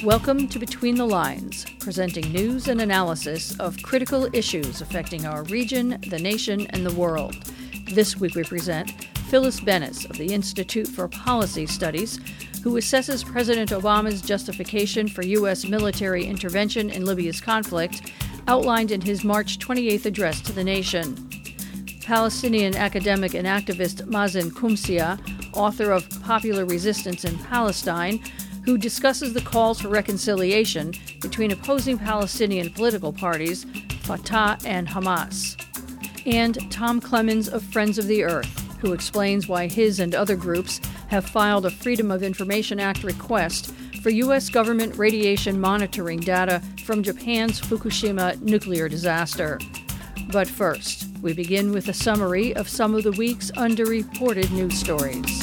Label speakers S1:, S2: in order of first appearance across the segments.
S1: Welcome to Between the Lines, presenting news and analysis of critical issues affecting our region, the nation, and the world. This week we present Phyllis Bennis of the Institute for Policy Studies, who assesses President Obama's justification for U.S. military intervention in Libya's conflict, outlined in his March 28th address to the nation. Palestinian academic and activist Mazen Qumsia, author of Popular Resistance in Palestine, who discusses the calls for reconciliation between opposing Palestinian political parties, Fatah and Hamas. And Tom Clemens of Friends of the Earth, who explains why his and other groups have filed a Freedom of Information Act request for U.S. government radiation monitoring data from Japan's Fukushima nuclear disaster. But first, we begin with a summary of some of the week's underreported news stories.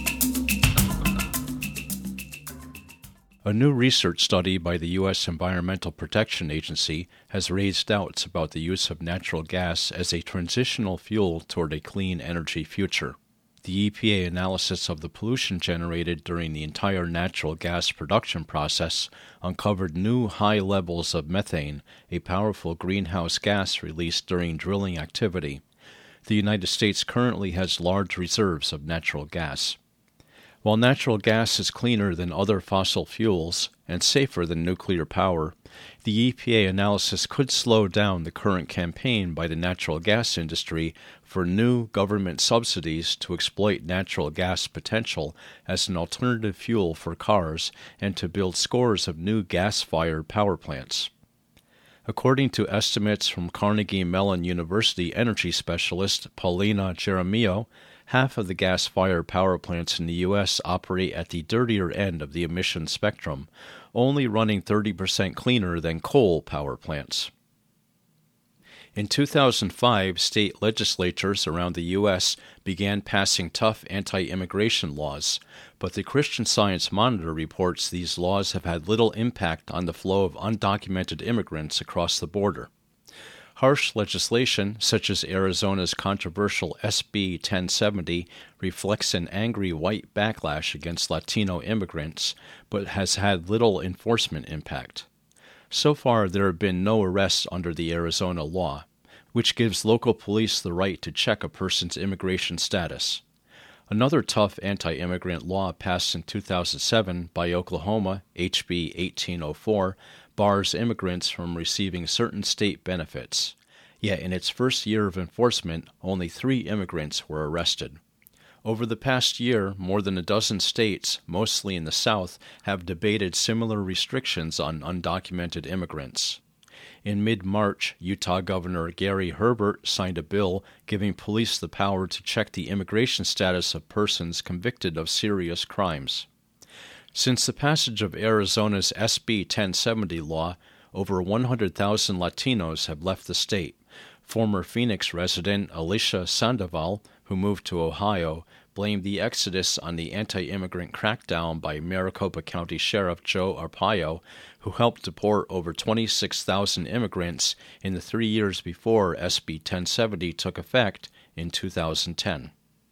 S2: A new research study by the U.S. Environmental Protection Agency has raised doubts about the use of natural gas as a transitional fuel toward a clean energy future. The EPA analysis of the pollution generated during the entire natural gas production process uncovered new high levels of methane, a powerful greenhouse gas released during drilling activity. The United States currently has large reserves of natural gas. While natural gas is cleaner than other fossil fuels and safer than nuclear power, the EPA analysis could slow down the current campaign by the natural gas industry for new government subsidies to exploit natural gas potential as an alternative fuel for cars and to build scores of new gas-fired power plants. According to estimates from Carnegie Mellon University energy specialist Paulina Jaramillo, half of the gas-fired power plants in the U.S. operate at the dirtier end of the emission spectrum, only running 30% cleaner than coal power plants. In 2005, state legislatures around the U.S. began passing tough anti-immigration laws, but the Christian Science Monitor reports these laws have had little impact on the flow of undocumented immigrants across the border. Harsh legislation, such as Arizona's controversial SB 1070, reflects an angry white backlash against Latino immigrants, but has had little enforcement impact. So far, there have been no arrests under the Arizona law, which gives local police the right to check a person's immigration status. Another tough anti-immigrant law passed in 2007 by Oklahoma, HB 1804, bars immigrants from receiving certain state benefits. Yet in its first year of enforcement, only 3 immigrants were arrested. Over the past year, more than a dozen states, mostly in the South, have debated similar restrictions on undocumented immigrants. In mid-March, Utah Governor Gary Herbert signed a bill giving police the power to check the immigration status of persons convicted of serious crimes. Since the passage of Arizona's SB 1070 law, over 100,000 Latinos have left the state. Former Phoenix resident Alicia Sandoval, who moved to Ohio, blamed the exodus on the anti-immigrant crackdown by Maricopa County Sheriff Joe Arpaio, who helped deport over 26,000 immigrants in the 3 years before SB 1070 took effect in 2010.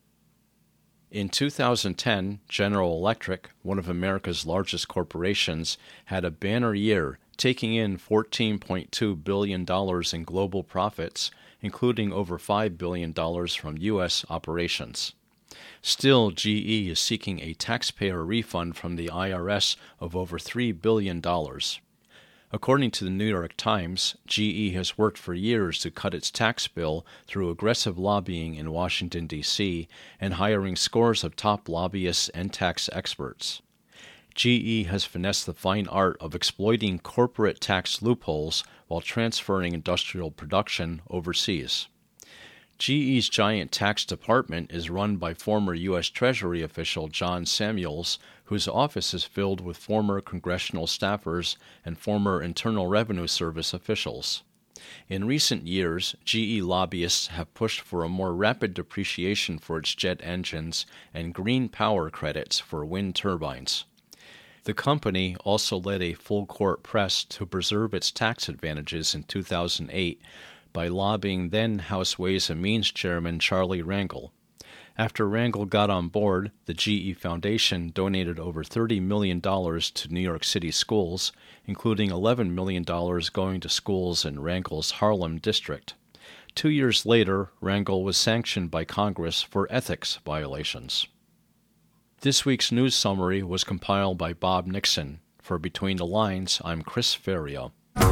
S2: In 2010, General Electric, one of America's largest corporations, had a banner year, taking in $14.2 billion in global profits, including over $5 billion from U.S. operations. Still, GE is seeking a taxpayer refund from the IRS of over $3 billion. According to the New York Times, GE has worked for years to cut its tax bill through aggressive lobbying in Washington, D.C., and hiring scores of top lobbyists and tax experts. GE has finessed the fine art of exploiting corporate tax loopholes while transferring industrial production overseas. GE's giant tax department is run by former U.S. Treasury official John Samuels, whose office is filled with former congressional staffers and former Internal Revenue Service officials. In recent years, GE lobbyists have pushed for a more rapid depreciation for its jet engines and green power credits for wind turbines. The company also led a full-court press to preserve its tax advantages in 2008 by lobbying then House Ways and Means Chairman Charlie Rangel. After Rangel got on board, the GE Foundation donated over $30 million to New York City schools, including $11 million going to schools in Rangel's Harlem district. 2 years later, Rangel was sanctioned by Congress for ethics violations. This week's news summary was compiled by Bob Nixon. For Between the Lines, I'm Chris Ferrio.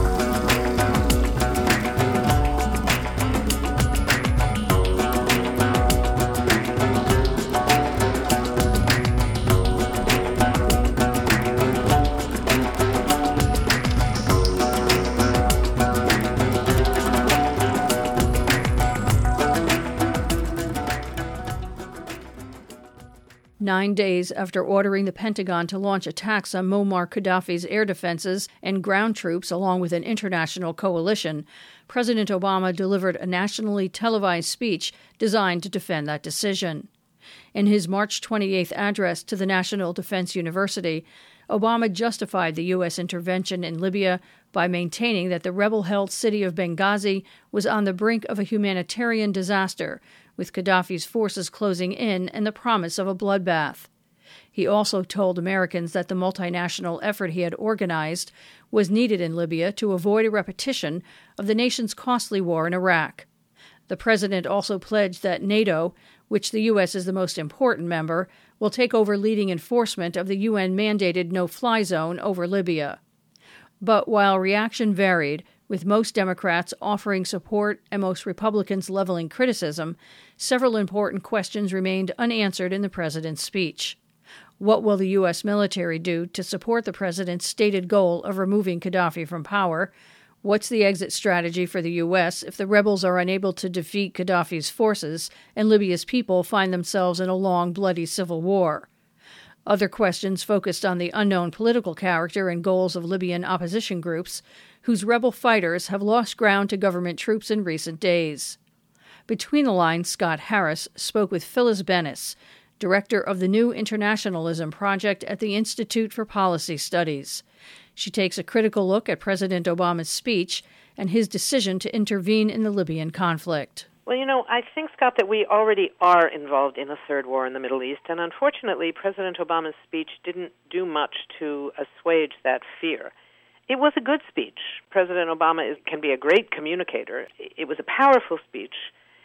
S1: 9 days after ordering the Pentagon to launch attacks on Muammar Gaddafi's air defenses and ground troops along with an international coalition, President Obama delivered a nationally televised speech designed to defend that decision. In his March 28th address to the National Defense University, Obama justified the U.S. intervention in Libya by maintaining that the rebel-held city of Benghazi was on the brink of a humanitarian disaster, with Gaddafi's forces closing in and the promise of a bloodbath. He also told Americans that the multinational effort he had organized was needed in Libya to avoid a repetition of the nation's costly war in Iraq. The president also pledged that NATO, which the U.S. is the most important member, will take over leading enforcement of the UN-mandated no-fly zone over Libya. But while reaction varied, with most Democrats offering support and most Republicans leveling criticism, several important questions remained unanswered in the president's speech. What will the U.S. military do to support the president's stated goal of removing Gaddafi from power? What's the exit strategy for the U.S. if the rebels are unable to defeat Gaddafi's forces and Libya's people find themselves in a long, bloody civil war? Other questions focused on the unknown political character and goals of Libyan opposition groups, whose rebel fighters have lost ground to government troops in recent days. Between the Lines, Scott Harris spoke with Phyllis Bennis, director of the New Internationalism Project at the Institute for Policy Studies. She takes a critical look at President Obama's speech and his decision to intervene in the Libyan conflict.
S3: Well, I think, Scott, that we already are involved in a third war in the Middle East, and unfortunately, President Obama's speech didn't do much to assuage that fear. It was a good speech. President Obama can be a great communicator. It was a powerful speech.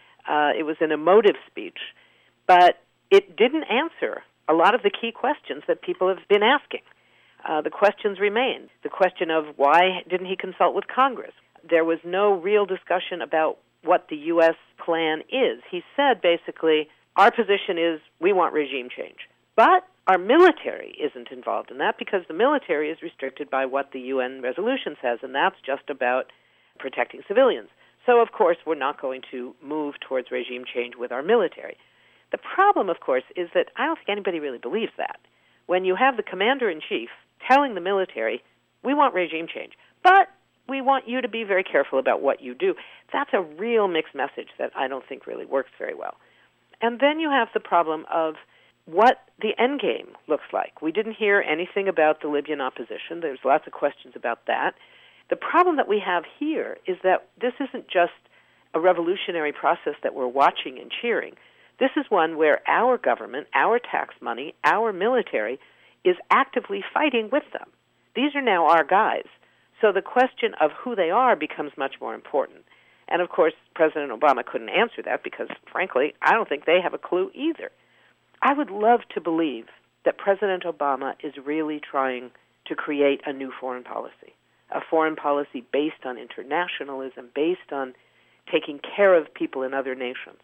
S3: It was an emotive speech, but it didn't answer a lot of the key questions that people have been asking. The questions remain. The question of why didn't he consult with Congress? There was no real discussion about what the U.S. plan is. He said, basically, our position is we want regime change. But our military isn't involved in that because the military is restricted by what the UN resolution says, and that's just about protecting civilians. So, of course, we're not going to move towards regime change with our military. The problem, of course, is that I don't think anybody really believes that. When you have the commander-in-chief telling the military, we want regime change, but we want you to be very careful about what you do, that's a real mixed message that I don't think really works very well. And then you have the problem of what the end game looks like. We didn't hear anything about the Libyan opposition. There's lots of questions about that. The problem that we have here is that this isn't just a revolutionary process that we're watching and cheering. This is one where our government, our tax money, our military is actively fighting with them. These are now our guys. So the question of who they are becomes much more important. And, of course, President Obama couldn't answer that because, frankly, I don't think they have a clue either. I would love to believe that President Obama is really trying to create a new foreign policy, a foreign policy based on internationalism, based on taking care of people in other nations.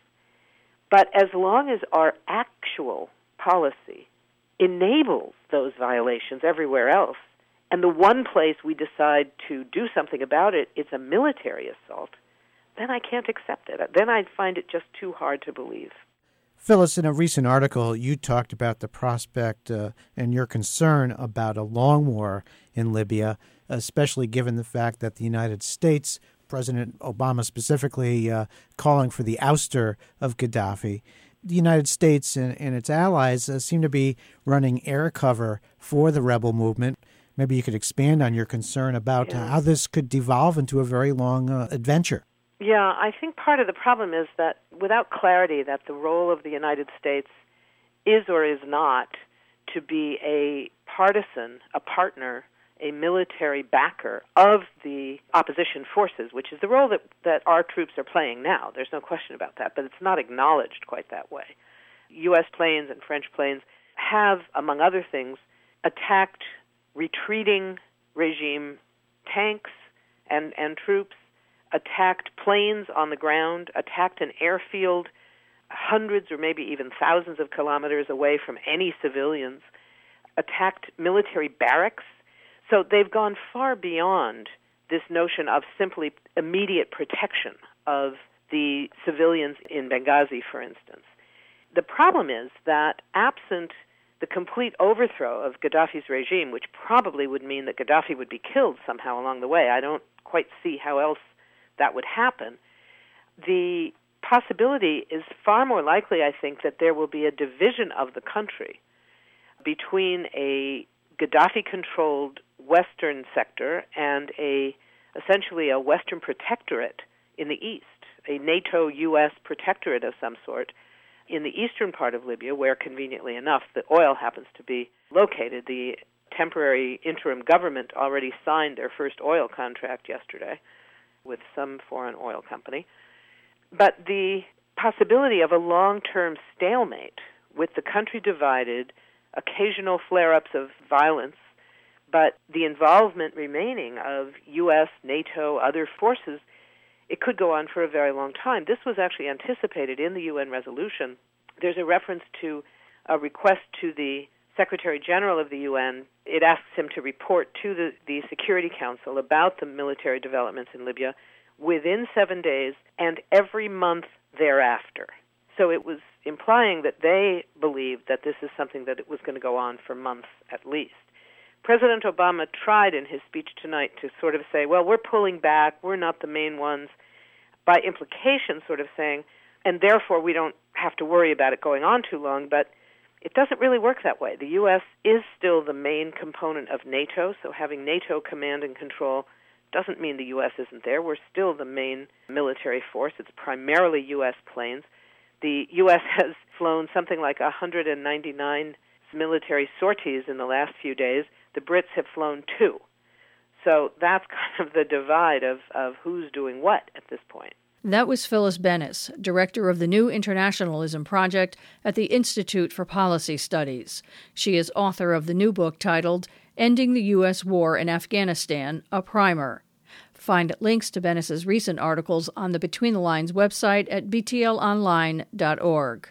S3: But as long as our actual policy enables those violations everywhere else, and the one place we decide to do something about it, it's a military assault, then I can't accept it. Then I'd find it just too hard to believe.
S4: Phyllis, in a recent article, you talked about the prospect and your concern about a long war in Libya, especially given the fact that the United States, President Obama specifically, calling for the ouster of Gaddafi. The United States and its allies seem to be running air cover for the rebel movement. Maybe you could expand on your concern about how this could devolve into a very long adventure.
S3: Yeah, I think part of the problem is that without clarity that the role of the United States is or is not to be a partisan, a partner, a military backer of the opposition forces, which is the role that our troops are playing now. There's no question about that, but it's not acknowledged quite that way. U.S. planes and French planes have, among other things, attacked retreating regime tanks and troops, attacked planes on the ground, attacked an airfield hundreds or maybe even thousands of kilometers away from any civilians, attacked military barracks. So they've gone far beyond this notion of simply immediate protection of the civilians in Benghazi, for instance. The problem is that absent the complete overthrow of Gaddafi's regime, which probably would mean that Gaddafi would be killed somehow along the way, I don't quite see how else that would happen, the possibility is far more likely, I think, that there will be a division of the country between a Gaddafi-controlled Western sector and essentially a Western protectorate in the east, a NATO-U.S. protectorate of some sort in the eastern part of Libya, where, conveniently enough, the oil happens to be located. The temporary interim government already signed their first oil contract yesterday with some foreign oil company. But the possibility of a long-term stalemate with the country divided, occasional flare-ups of violence, but the involvement remaining of U.S., NATO, other forces, it could go on for a very long time. This was actually anticipated in the UN resolution. There's a reference to a request to the Secretary General of the UN. It asks him to report to the Security Council about the military developments in Libya within 7 days and every month thereafter. So it was implying that they believed that this is something that it was going to go on for months at least. President Obama tried in his speech tonight to sort of say, well, we're pulling back, we're not the main ones, by implication sort of saying, and therefore we don't have to worry about it going on too long, but it doesn't really work that way. The U.S. is still the main component of NATO, so having NATO command and control doesn't mean the U.S. isn't there. We're still the main military force. It's primarily U.S. planes. The U.S. has flown something like 199 military sorties in the last few days. The Brits have flown 2. So that's kind of the divide of who's doing what at this point.
S1: That was Phyllis Bennis, director of the New Internationalism Project at the Institute for Policy Studies. She is author of the new book titled Ending the U.S. War in Afghanistan, a Primer. Find links to Bennis's recent articles on the Between the Lines website at btlonline.org.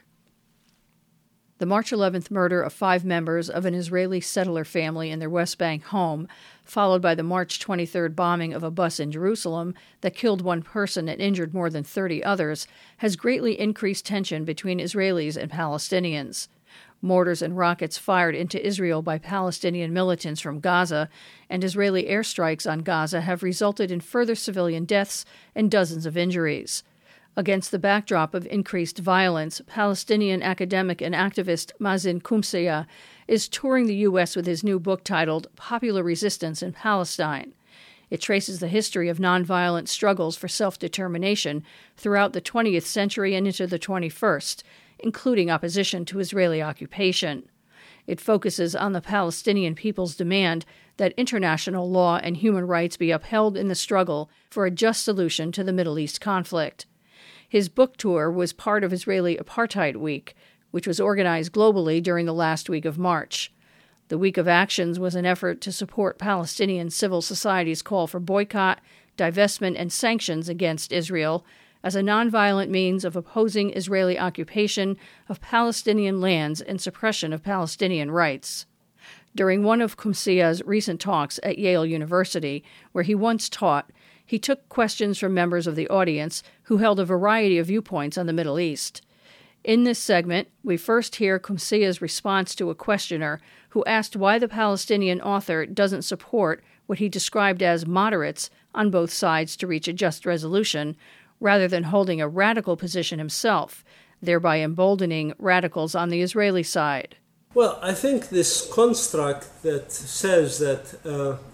S1: The March 11th murder of 5 members of an Israeli settler family in their West Bank home, followed by the March 23rd bombing of a bus in Jerusalem that killed 1 person and injured more than 30 others, has greatly increased tension between Israelis and Palestinians. Mortars and rockets fired into Israel by Palestinian militants from Gaza and Israeli airstrikes on Gaza have resulted in further civilian deaths and dozens of injuries. Against the backdrop of increased violence, Palestinian academic and activist Mazen Qumsiyeh is touring the U.S. with his new book titled Popular Resistance in Palestine. It traces the history of nonviolent struggles for self-determination throughout the 20th century and into the 21st, including opposition to Israeli occupation. It focuses on the Palestinian people's demand that international law and human rights be upheld in the struggle for a just solution to the Middle East conflict. His book tour was part of Israeli Apartheid Week, which was organized globally during the last week of March. The Week of Actions was an effort to support Palestinian civil society's call for boycott, divestment, and sanctions against Israel as a nonviolent means of opposing Israeli occupation of Palestinian lands and suppression of Palestinian rights. During one of Qumsiyeh's recent talks at Yale University, where he once taught, he took questions from members of the audience who held a variety of viewpoints on the Middle East. In this segment, we first hear Qumsiyeh's response to a questioner who asked why the Palestinian author doesn't support what he described as moderates on both sides to reach a just resolution, rather than holding a radical position himself, thereby emboldening radicals on the Israeli side.
S5: Well, I think this construct that says that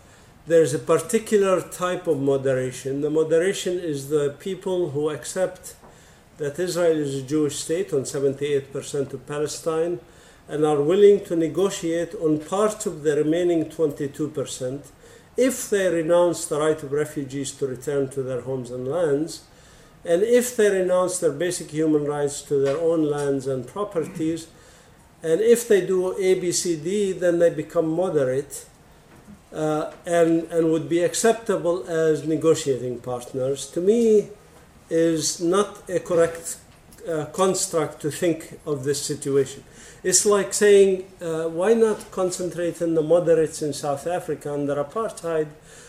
S5: there's a particular type of moderation. The moderation is the people who accept that Israel is a Jewish state on 78% of Palestine and are willing to negotiate on part of the remaining 22% if they renounce the right of refugees to return to their homes and lands, and if they renounce their basic human rights to their own lands and properties, and if they do A, B, C, D, then they become moderate and would be acceptable as negotiating partners. To me, is not a correct construct to think of this situation. It's like saying, why not concentrate on the moderates in South Africa under apartheid?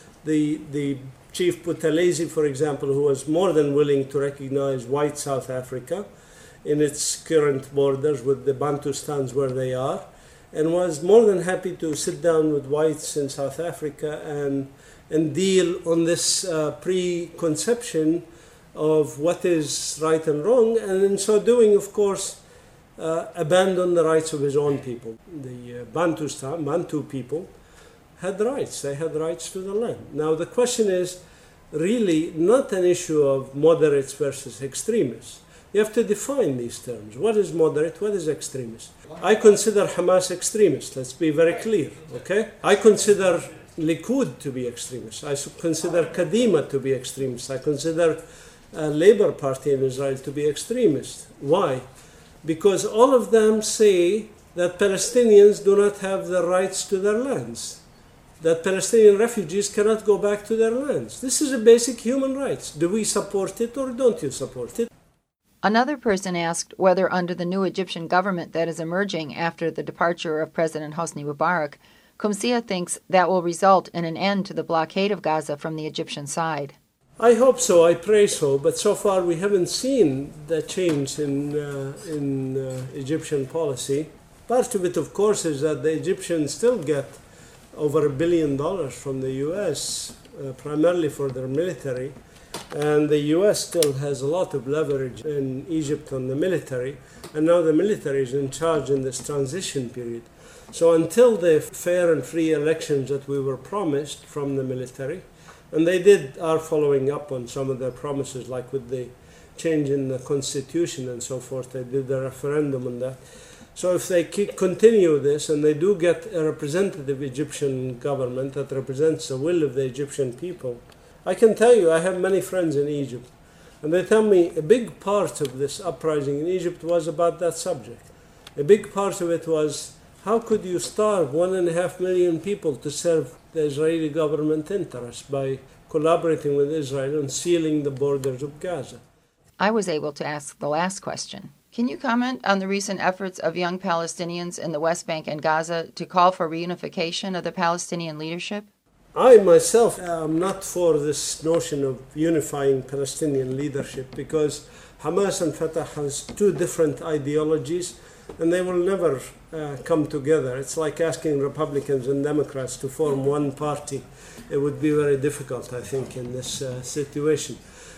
S5: The Chief Buthelezi, for example, who was more than willing to recognize white South Africa in its current borders with the Bantustans where they are, and was more than happy to sit down with whites in South Africa and deal on this preconception of what is right and wrong, and in so doing, of course, abandon the rights of his own people. The Bantu people had rights. They had rights to the land. Now the question is really not an issue of moderates versus extremists. You have to define these terms. What is moderate? What is extremist? I consider Hamas extremist. Let's be very clear, okay? I consider Likud to be extremist. I consider Kadima to be extremist. I consider Labour Party in Israel to be extremist. Why? Because all of them say that Palestinians do not have the rights to their lands, that Palestinian refugees cannot go back to their lands. This is a basic human right. Do we support it or don't you support it?
S6: Another person asked whether under the new Egyptian government that is emerging after the departure of President Hosni Mubarak, Qumsiyeh thinks that will result in an end to the blockade of Gaza from the Egyptian side.
S5: I hope so, I pray so, but so far we haven't seen that change in Egyptian policy. Part of it, of course, is that the Egyptians still get over $1 billion from the U.S., primarily for their military, and the U.S. still has a lot of leverage in Egypt on the military, and now the military is in charge in this transition period. So until the fair and free elections that we were promised from the military, and they are following up on some of their promises, like with the change in the constitution and so forth. They did a referendum on that. So if they continue this and they do get a representative Egyptian government that represents the will of the Egyptian people, I can tell you, I have many friends in Egypt, and they tell me a big part of this uprising in Egypt was about that subject. A big part of it was, how could you starve 1.5 million people to serve the Israeli government interests by collaborating with Israel and sealing the borders of Gaza?
S6: I was able to ask the last question. Can you comment on the recent efforts of young Palestinians in the West Bank and Gaza to call for reunification of the Palestinian leadership?
S5: I myself am not for this notion of unifying Palestinian leadership because Hamas and Fatah has two different ideologies and they will never come together. It's like asking Republicans and Democrats to form one party. It would be very difficult, I think, in this situation.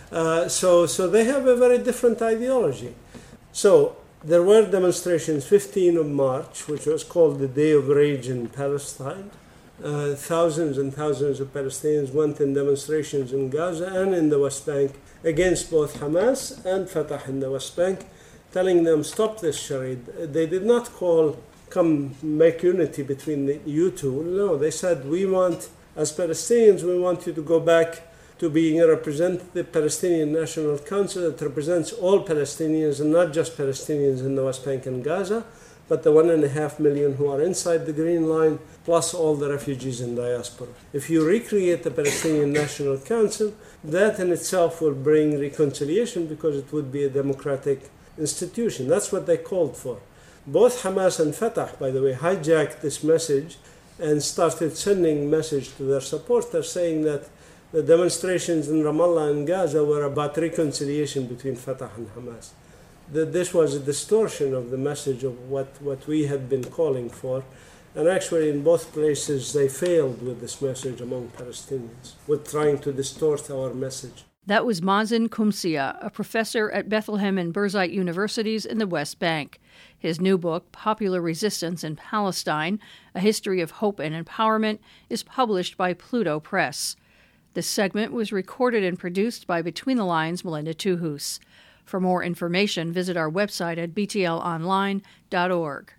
S5: So they have a very different ideology. So there were demonstrations 15 of March, which was called the Day of Rage in Palestine. Thousands and thousands of Palestinians went in demonstrations in Gaza and in the West Bank against both Hamas and Fatah in the West Bank, telling them, stop this charade. They did not call, come make unity between you two. No, they said, we want, as Palestinians, we want you to go back to being a representative Palestinian National Council that represents all Palestinians and not just Palestinians in the West Bank and Gaza, but the 1.5 million who are inside the Green Line, plus all the refugees in diaspora. If you recreate the Palestinian National Council, that in itself will bring reconciliation because it would be a democratic institution. That's what they called for. Both Hamas and Fatah, by the way, hijacked this message and started sending message to their supporters saying that the demonstrations in Ramallah and Gaza were about reconciliation between Fatah and Hamas. That this was a distortion of the message of what we had been calling for. And actually in both places they failed with this message among Palestinians, with trying to distort our message.
S1: That was Mazen Kumsia, a professor at Bethlehem and Birzeit Universities in the West Bank. His new book, Popular Resistance in Palestine, A History of Hope and Empowerment, is published by Pluto Press. This segment was recorded and produced by Between the Lines' Melinda Tuhus. For more information, visit our website at btlonline.org.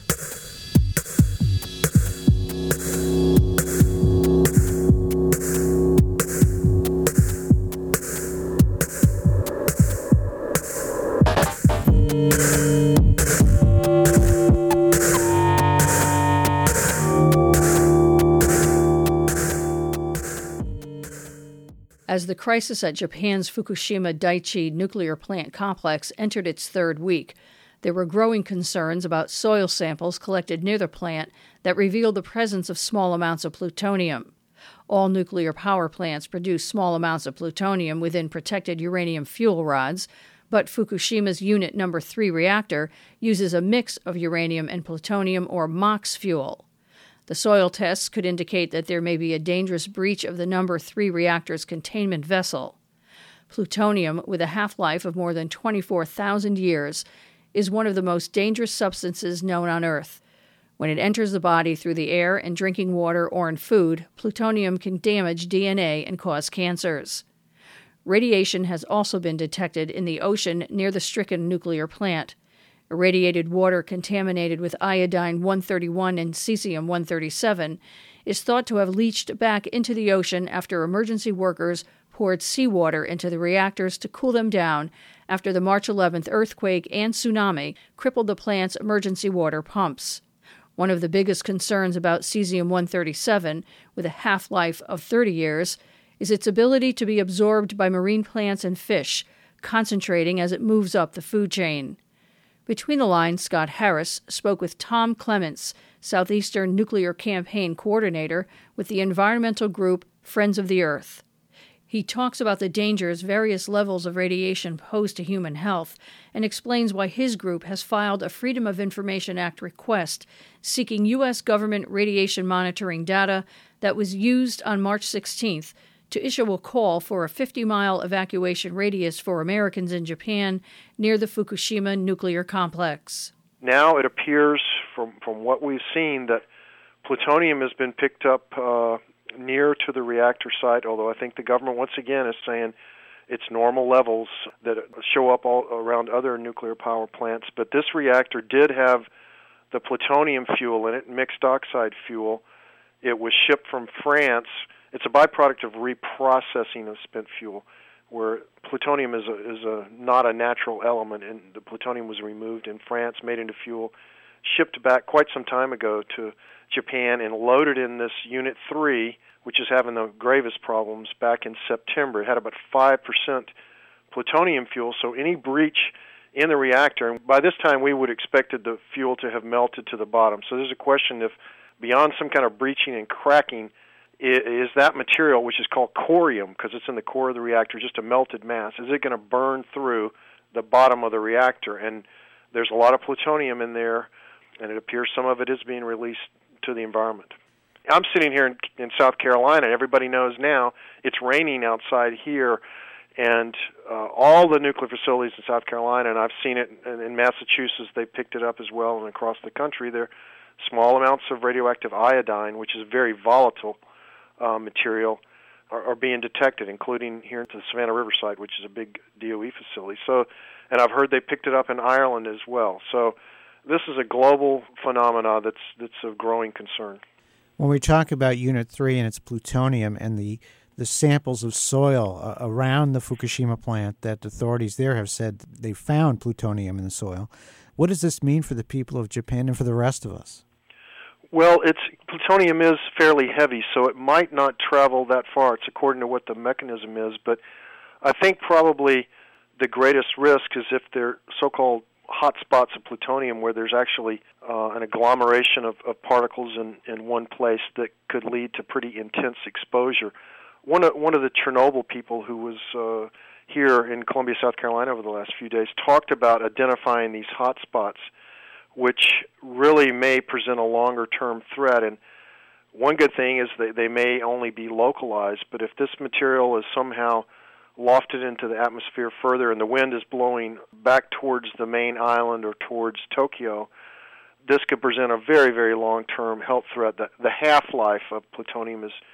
S1: As the crisis at Japan's Fukushima Daiichi nuclear plant complex entered its third week, there were growing concerns about soil samples collected near the plant that revealed the presence of small amounts of plutonium. All nuclear power plants produce small amounts of plutonium within protected uranium fuel rods, but Fukushima's Unit No. 3 reactor uses a mix of uranium and plutonium or MOX fuel. The soil tests could indicate that there may be a dangerous breach of the No. 3 reactor's containment vessel. Plutonium, with a half-life of more than 24,000 years, is one of the most dangerous substances known on Earth. When it enters the body through the air and drinking water or in food, plutonium can damage DNA and cause cancers. Radiation has also been detected in the ocean near the stricken nuclear plant. Irradiated water contaminated with iodine-131 and cesium-137 is thought to have leached back into the ocean after emergency workers poured seawater into the reactors to cool them down after the March 11th earthquake and tsunami crippled the plant's emergency water pumps. One of the biggest concerns about cesium-137, with a half-life of 30 years, is its ability to be absorbed by marine plants and fish, concentrating as it moves up the food chain. Between the Lines, Scott Harris spoke with Tom Clements, Southeastern Nuclear Campaign Coordinator with the environmental group Friends of the Earth. He talks about the dangers various levels of radiation pose to human health and explains why his group has filed a Freedom of Information Act request seeking U.S. government radiation monitoring data that was used on March 16th to issue a call for a 50-mile evacuation radius for Americans in Japan near the Fukushima nuclear complex.
S7: Now it appears from what we've seen that plutonium has been picked up near to the reactor site, although I think the government once again is saying it's normal levels that show up all around other nuclear power plants. But this reactor did have the plutonium fuel in it, mixed oxide fuel. It was shipped from France. It's a byproduct of reprocessing of spent fuel, where plutonium is not a natural element, and the plutonium was removed in France, made into fuel, shipped back quite some time ago to Japan, and loaded in this Unit 3, which is having the gravest problems, back in September. It had about 5% plutonium fuel, so any breach in the reactor, and by this time we would have expected the fuel to have melted to the bottom. So there's a question if, beyond some kind of breaching and cracking, is that material, which is called corium, because it's in the core of the reactor, just a melted mass, is it going to burn through the bottom of the reactor? And there's a lot of plutonium in there, and it appears some of it is being released to the environment. I'm sitting here in South Carolina, and everybody knows now it's raining outside here, and all the nuclear facilities in South Carolina, and I've seen it in Massachusetts, they picked it up as well, and across the country, there are small amounts of radioactive iodine, which is very volatile material, are being detected, including here at the Savannah River site, which is a big DOE facility. So, and I've heard they picked it up in Ireland as well. So this is a global phenomena that's of growing concern.
S4: When we talk about Unit 3 and its plutonium and the samples of soil around the Fukushima plant that authorities there have said they found plutonium in the soil, what does this mean for the people of Japan and for the rest of us?
S7: Well, plutonium is fairly heavy, so it might not travel that far. It's according to what the mechanism is, but I think probably the greatest risk is if they're so-called hot spots of plutonium where there's actually an agglomeration of particles in one place that could lead to pretty intense exposure. One of the Chernobyl people who was here in Columbia, South Carolina over the last few days talked about identifying these hot spots, which really may present a longer-term threat. And one good thing is they may only be localized, but if this material is somehow lofted into the atmosphere further, and the wind is blowing back towards the main island or towards Tokyo, this could present a very, very long-term health threat. The half-life of plutonium is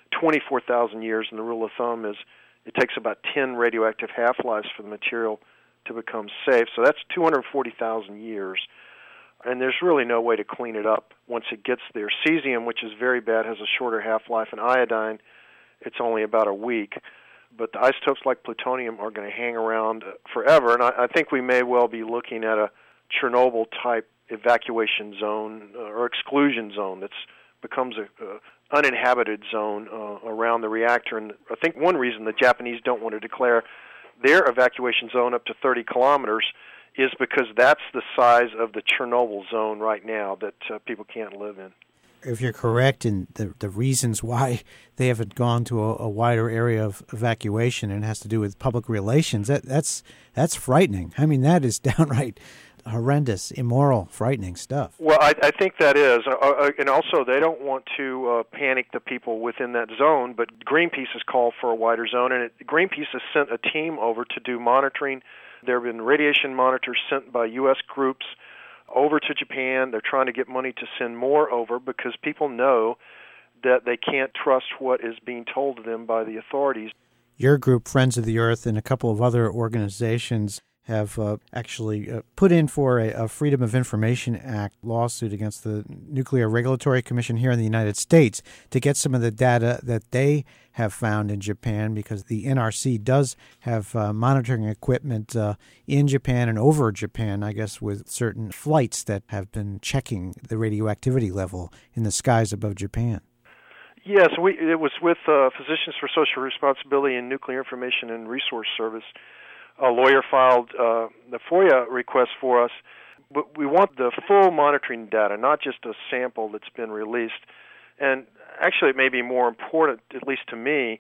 S7: 24,000 years, and the rule of thumb is it takes about 10 radioactive half-lives for the material to become safe. So that's 240,000 years, and there's really no way to clean it up once it gets there. Cesium, which is very bad, has a shorter half-life, and iodine, it's only about a week. But the isotopes like plutonium are going to hang around forever, and I think we may well be looking at a Chernobyl-type evacuation zone or exclusion zone that becomes a uninhabited zone around the reactor. And I think one reason the Japanese don't want to declare their evacuation zone up to 30 kilometers is because that's the size of the Chernobyl zone right now that people can't live in.
S4: If you're correct in the reasons why they haven't gone to a wider area of evacuation, and it has to do with public relations, that's frightening. I mean, that is downright horrendous, immoral, frightening stuff.
S7: Well, I think that is. And also, they don't want to panic the people within that zone, but Greenpeace has called for a wider zone, and Greenpeace has sent a team over to do monitoring. There have been radiation monitors sent by U.S. groups over to Japan. They're trying to get money to send more over because people know that they can't trust what is being told to them by the authorities.
S4: Your group, Friends of the Earth, and a couple of other organizations have actually put in for a Freedom of Information Act lawsuit against the Nuclear Regulatory Commission here in the United States to get some of the data that they have found in Japan, because the NRC does have monitoring equipment in Japan and over Japan, I guess, with certain flights that have been checking the radioactivity level in the skies above Japan.
S7: Yes, it was with Physicians for Social Responsibility and Nuclear Information and Resource Service. A lawyer filed the FOIA request for us, but we want the full monitoring data, not just a sample that's been released. And actually, it may be more important, at least to me,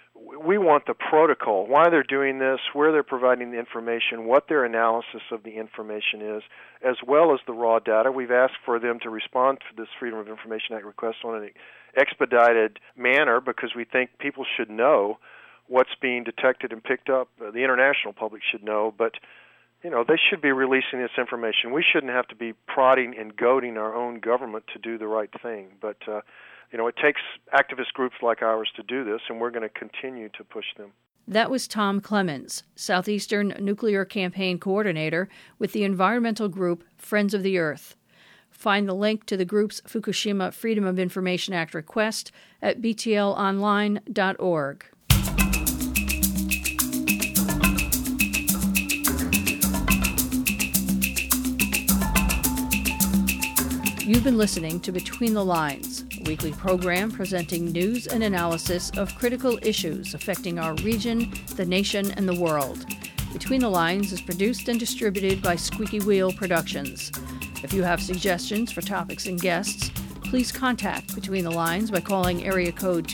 S7: we want the protocol, why they're doing this, where they're providing the information, what their analysis of the information is, as well as the raw data. We've asked for them to respond to this Freedom of Information Act request on an expedited manner because we think people should know what's being detected and picked up. The international public should know, but they should be releasing this information. We shouldn't have to be prodding and goading our own government to do the right thing. But it takes activist groups like ours to do this, and we're going to continue to push them.
S1: That was Tom Clemens, Southeastern Nuclear Campaign Coordinator with the environmental group Friends of the Earth. Find the link to the group's Fukushima Freedom of Information Act request at btlonline.org. You've been listening to Between the Lines, a weekly program presenting news and analysis of critical issues affecting our region, the nation, and the world. Between the Lines is produced and distributed by Squeaky Wheel Productions. If you have suggestions for topics and guests, please contact Between the Lines by calling area code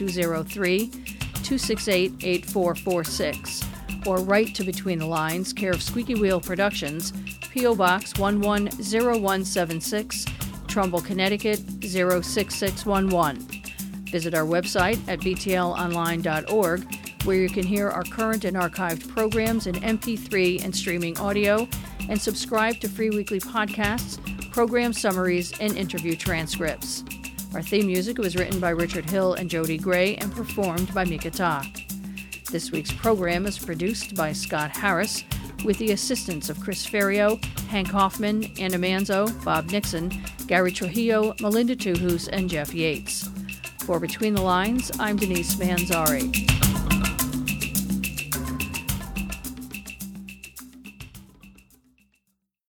S1: 203-268-8446 or write to Between the Lines, care of Squeaky Wheel Productions, P.O. Box 110176, Trumbull, Connecticut 06611. Visit our website at btlonline.org, where you can hear our current and archived programs in MP3 and streaming audio, and subscribe to free weekly podcasts, program summaries, and interview transcripts. Our theme music was written by Richard Hill and Jody Gray and performed by Mika Tak. This week's program is produced by Scott Harris, with the assistance of Chris Ferrio, Hank Hoffman, Anna Manzo, Bob Nixon, Gary Trujillo, Melinda Tuhus, and Jeff Yates. For Between the Lines, I'm Denise Manzari.